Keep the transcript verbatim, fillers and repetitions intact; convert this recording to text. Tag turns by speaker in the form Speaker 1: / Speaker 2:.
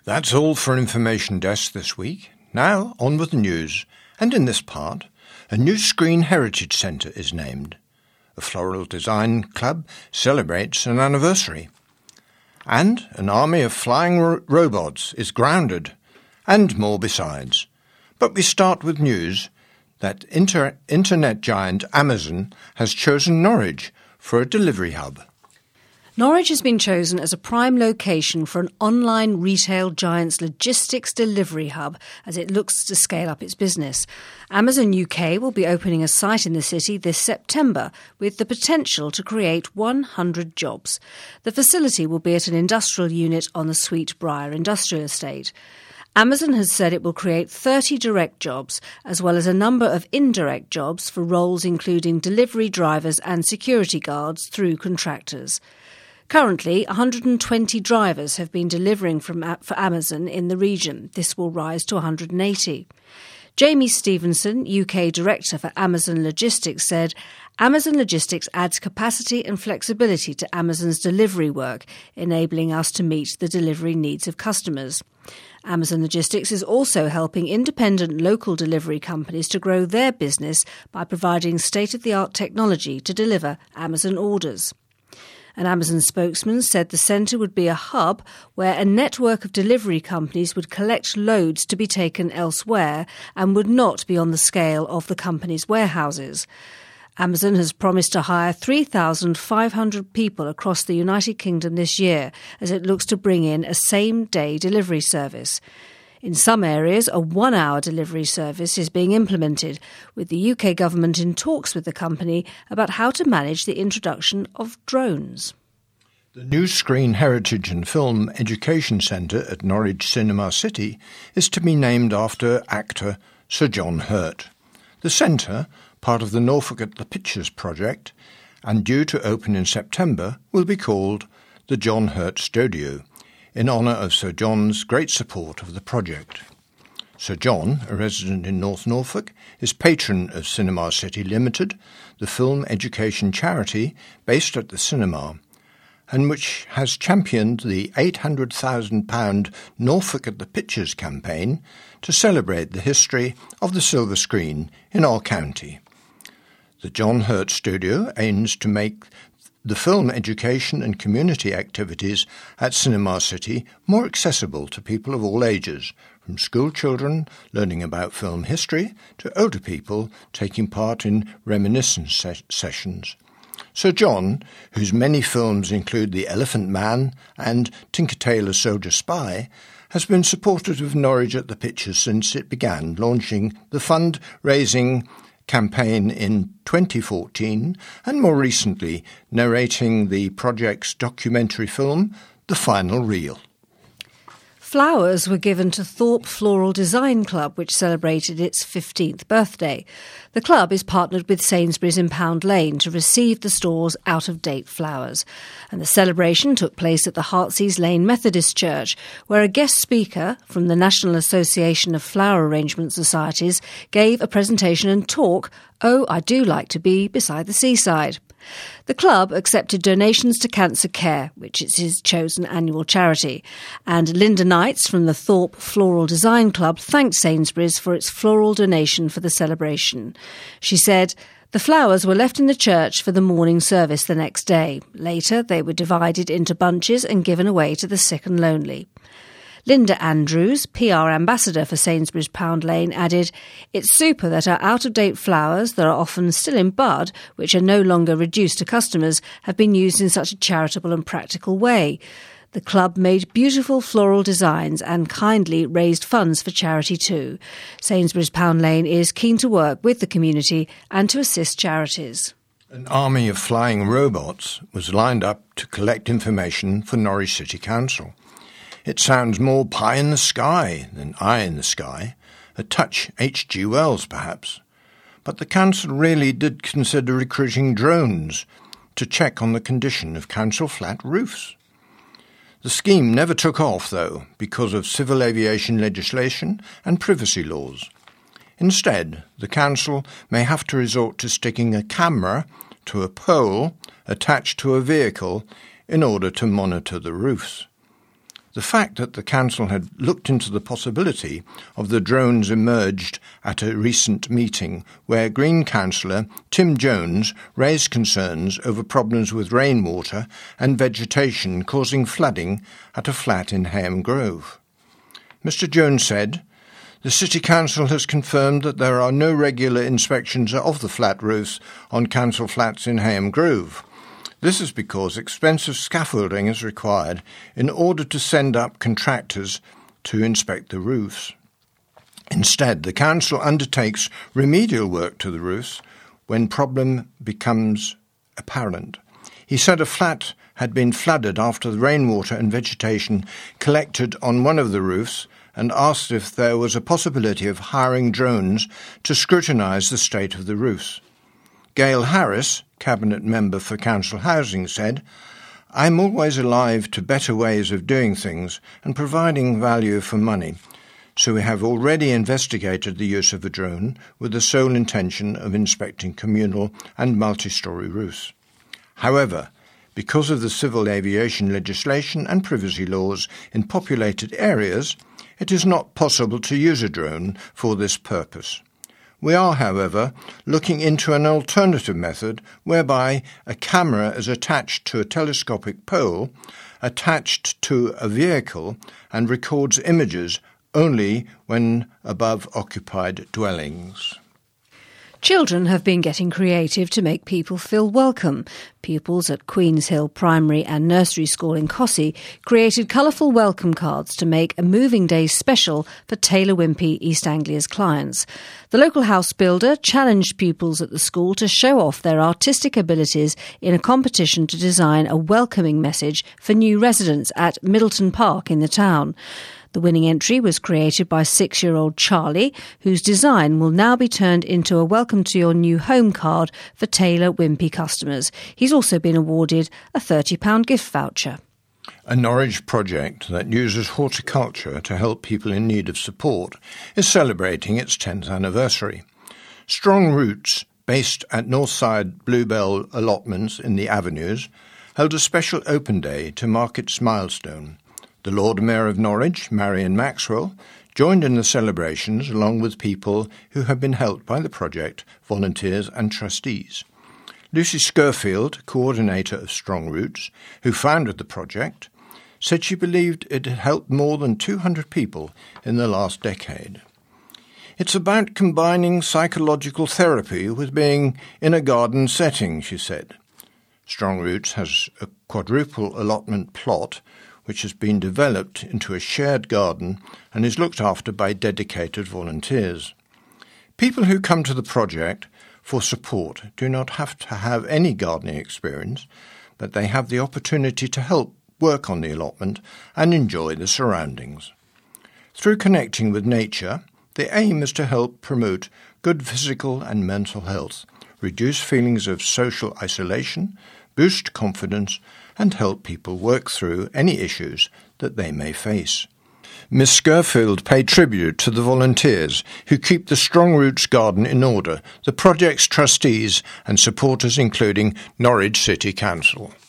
Speaker 1: That's all for Information Desk this week. Now, on with the news. And in this part, a new Screen Heritage Centre is named. A floral design club celebrates an anniversary. And an army of flying ro- robots is grounded. And more besides. But we start with news that inter- internet giant Amazon has chosen Norwich for a delivery hub.
Speaker 2: Norwich has been chosen as a prime location for an online retail giant's logistics delivery hub as it looks to scale up its business. Amazon U K will be opening a site in the city this September with the potential to create one hundred jobs. The facility will be at an industrial unit on the Sweetbriar Industrial Estate. Amazon has said it will create thirty direct jobs, as well as a number of indirect jobs for roles including delivery drivers and security guards through contractors. Currently, one hundred twenty drivers have been delivering from, for Amazon in the region. This will rise to one hundred eighty. Jamie Stevenson, U K Director for Amazon Logistics, said, Amazon Logistics adds capacity and flexibility to Amazon's delivery work, enabling us to meet the delivery needs of customers. Amazon Logistics is also helping independent local delivery companies to grow their business by providing state-of-the-art technology to deliver Amazon orders. An Amazon spokesman said the centre would be a hub where a network of delivery companies would collect loads to be taken elsewhere and would not be on the scale of the company's warehouses. Amazon has promised to hire three thousand five hundred people across the United Kingdom this year as it looks to bring in a same-day delivery service. In some areas, a one-hour delivery service is being implemented, with the U K government in talks with the company about how to manage the introduction of drones.
Speaker 1: The new Screen Heritage and Film Education Centre at Norwich Cinema City is to be named after actor Sir John Hurt. The centre, part of the Norfolk at the Pictures project, and due to open in September, will be called the John Hurt Studio, in honour of Sir John's great support of the project. Sir John, a resident in North Norfolk, is patron of Cinema City Limited, the film education charity based at the cinema, and which has championed the eight hundred thousand pounds Norfolk at the Pictures campaign to celebrate the history of the silver screen in our county. The John Hurt Studio aims to make the film education and community activities at Cinema City more accessible to people of all ages, from school children learning about film history to older people taking part in reminiscence se- sessions. Sir John, whose many films include The Elephant Man and Tinker Tailor Soldier Spy, has been supportive of Norwich at the Pictures since it began launching the fund-raising campaign in twenty fourteen and more recently narrating the project's documentary film, The Final Reel.
Speaker 2: Flowers were given to Thorpe Floral Design Club, which celebrated its fifteenth birthday. The club is partnered with Sainsbury's in Pound Lane to receive the store's out-of-date flowers. And the celebration took place at the Heartsease Lane Methodist Church, where a guest speaker from the National Association of Flower Arrangement Societies gave a presentation and talk, Oh, I Do Like to Be Beside the Seaside. The club accepted donations to Cancer Care, which is its chosen annual charity, and Linda Knights from the Thorpe Floral Design Club thanked Sainsbury's for its floral donation for the celebration. She said, the flowers were left in the church for the morning service the next day. Later, they were divided into bunches and given away to the sick and lonely. Linda Andrews, P R ambassador for Sainsbury's Pound Lane, added, it's super that our out-of-date flowers that are often still in bud, which are no longer reduced to customers, have been used in such a charitable and practical way. The club made beautiful floral designs and kindly raised funds for charity too. Sainsbury's Pound Lane is keen to work with the community and to assist charities.
Speaker 1: An army of flying robots was lined up to collect information for Norwich City Council. It sounds more pie in the sky than eye in the sky, a touch H G Wells perhaps. But the council really did consider recruiting drones to check on the condition of council flat roofs. The scheme never took off, though, because of civil aviation legislation and privacy laws. Instead, the council may have to resort to sticking a camera to a pole attached to a vehicle in order to monitor the roofs. The fact that the council had looked into the possibility of the drones emerged at a recent meeting where Green councillor Tim Jones raised concerns over problems with rainwater and vegetation causing flooding at a flat in Hayham Grove. Mister Jones said, "The City Council has confirmed that there are no regular inspections of the flat roofs on council flats in Hayham Grove. This is because expensive scaffolding is required in order to send up contractors to inspect the roofs. Instead, the council undertakes remedial work to the roofs when problem becomes apparent." He said a flat had been flooded after the rainwater and vegetation collected on one of the roofs, and asked if there was a possibility of hiring drones to scrutinise the state of the roofs. Gail Harris, Cabinet Member for Council Housing, said, "I'm always alive to better ways of doing things and providing value for money, so we have already investigated the use of a drone with the sole intention of inspecting communal and multi-storey roofs. However, because of the civil aviation legislation and privacy laws in populated areas, it is not possible to use a drone for this purpose. We are, however, looking into an alternative method whereby a camera is attached to a telescopic pole attached to a vehicle and records images only when above occupied dwellings."
Speaker 2: Children have been getting creative to make people feel welcome. Pupils at Queens Hill Primary and Nursery School in Cossey created colourful welcome cards to make a moving day special for Taylor Wimpey East Anglia's clients. The local house builder challenged pupils at the school to show off their artistic abilities in a competition to design a welcoming message for new residents at Middleton Park in the town. The winning entry was created by six-year-old Charlie, whose design will now be turned into a welcome to your new home card for Taylor Wimpey customers. He's also been awarded a thirty pounds gift voucher.
Speaker 1: A Norwich project that uses horticulture to help people in need of support is celebrating its tenth anniversary. Strong Roots, based at Northside Bluebell allotments in the Avenues, held a special open day to mark its milestone. The Lord Mayor of Norwich, Marion Maxwell, joined in the celebrations along with people who have been helped by the project, volunteers and trustees. Lucy Scurfield, coordinator of Strong Roots, who founded the project, said she believed it had helped more than two hundred people in the last decade. "It's about combining psychological therapy with being in a garden setting," she said. Strong Roots has a quadruple allotment plot which has been developed into a shared garden and is looked after by dedicated volunteers. People who come to the project for support do not have to have any gardening experience, but they have the opportunity to help work on the allotment and enjoy the surroundings. Through connecting with nature, the aim is to help promote good physical and mental health, reduce feelings of social isolation, boost confidence, and help people work through any issues that they may face. Miss Scurfield paid tribute to the volunteers who keep the Strong Roots garden in order, the project's trustees and supporters including Norwich City Council.